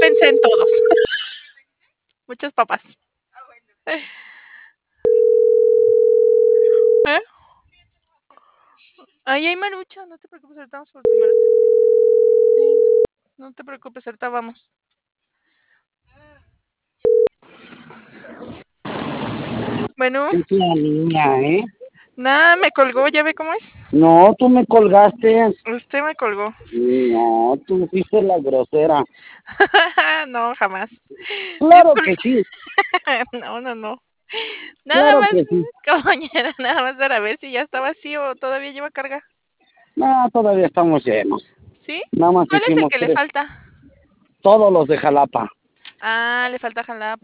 pensé en todos. Muchas papas. ¿Eh? Ahí hay marucha, no te preocupes, ahorita vamos por tu marucha. Sí, no te preocupes, ahorita vamos. Bueno, Es la niña, ¿eh? nada, me colgó, ¿ya ve cómo es? No, tú me colgaste. Usted me colgó. No, tú fuiste la grosera. No, jamás. Claro que Disculpe. sí, No, no, no. Nada claro más, que sí. compañera, nada más para ver si ya está vacío o todavía lleva carga. No, todavía estamos llenos. ¿Sí? Nada más ¿Cuál es el hicimos que le 3. falta? Todos los de Jalapa. Ah, le falta jalapa.